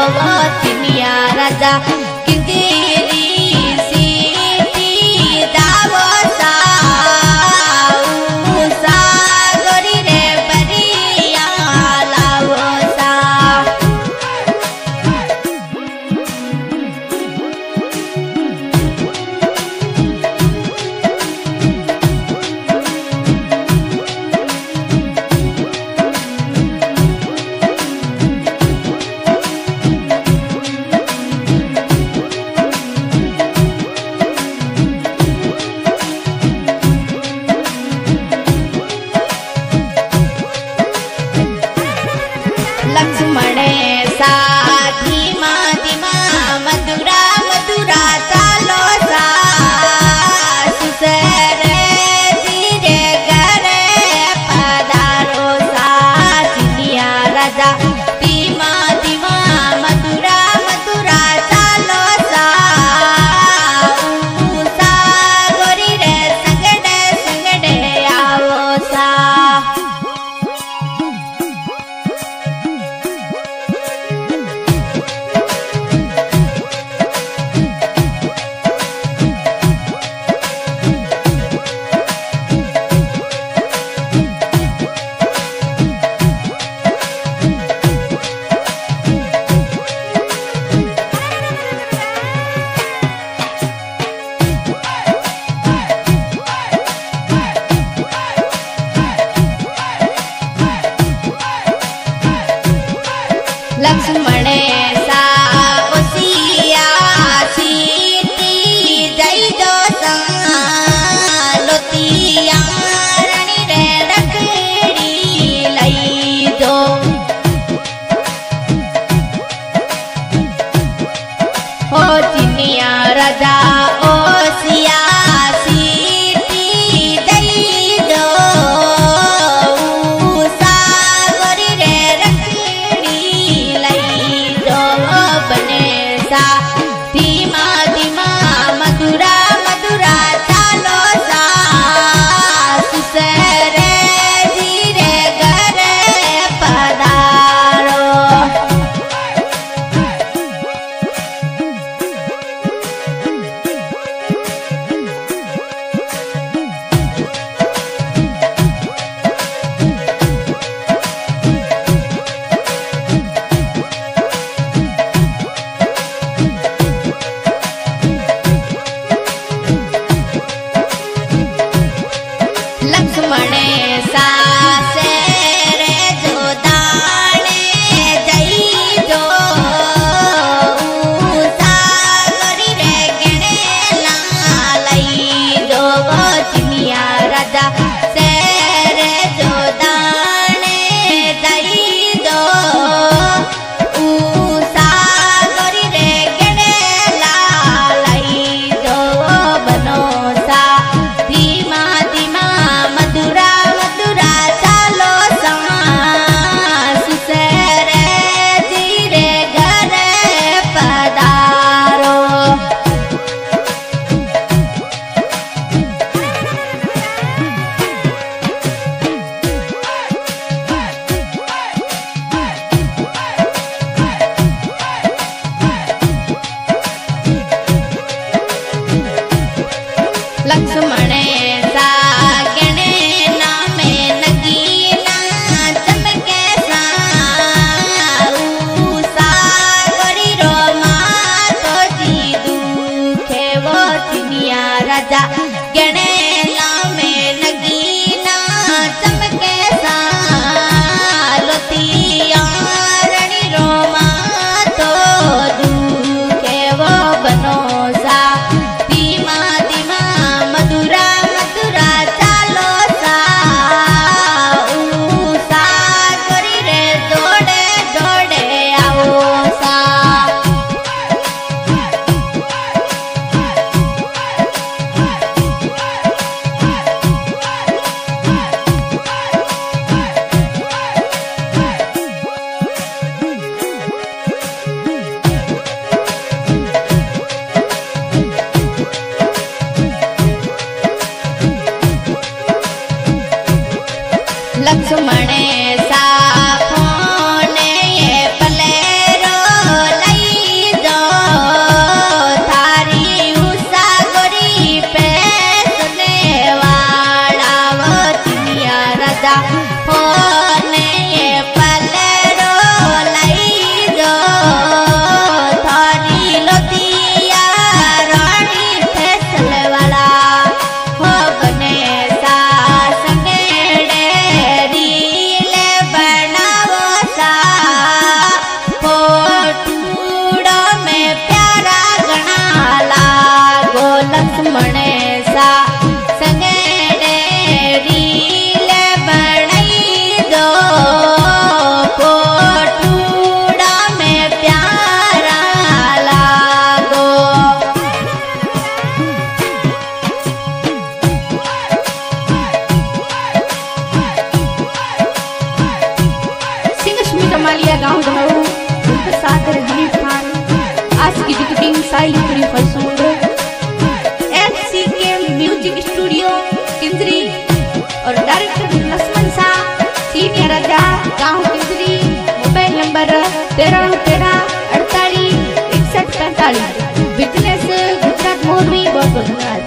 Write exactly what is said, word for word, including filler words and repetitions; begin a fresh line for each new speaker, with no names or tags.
चिनिया राजा लक्ष्मण सा धीमा धीमा मधुरा मधुरा चालो सा सुसर धीरे घरे पधारो सा चिनिया राजा धीमा धीमा मधुरा मधुरा चालो सा सा गोरी रे संगड़े संगड़े आओ सा लक्ष्मण सा ओसिया सीती जय दो लोतिया रानी रे रखड़ी लई दो हो चिनिया राजा ओसिया सीती जय दो सागरी रे धीमा धीमा मधुरा मधुरा चालो सा सुसर धीरे घरे पधारो लक्ष्मण सा सेरे जो दाने जई जो सागरी रे गणे लई जो चिनिया राजा सेरे जो दाने जई जो सागरी रे गणे लई जो बनो सा धीमा धीमा मधुरा मधुरा चालो सा सुसर धीरे घरे पधारो लक्ष्मण सा गणे नामे नगीना चमके सा सागरी रो मातो जी दुखे वो चिनिया राजा गणे नामे नगीना चमके सा लोतिया रानी रो मातो दुखे वो बनो सा धीमा धीमा मधुरा मधुरा चालो सा सागरी रे जोड़े जोड़े आओ सा लक्ष्मण सा फोने ये पलेरो इसकी रिकॉर्डिंग साइली फलसूंड एफसी के म्यूजिक स्टूडियो किंजरी और डायरेक्टर लक्ष्मण शाह सीनियर राजा गांव किंजरी। मोबाइल नंबर तेरह तेरह अड़तालीस इकसठ पैंतालीस। बिजनेस गुजरात मोरबी। बहुत बहुत धन्यवाद।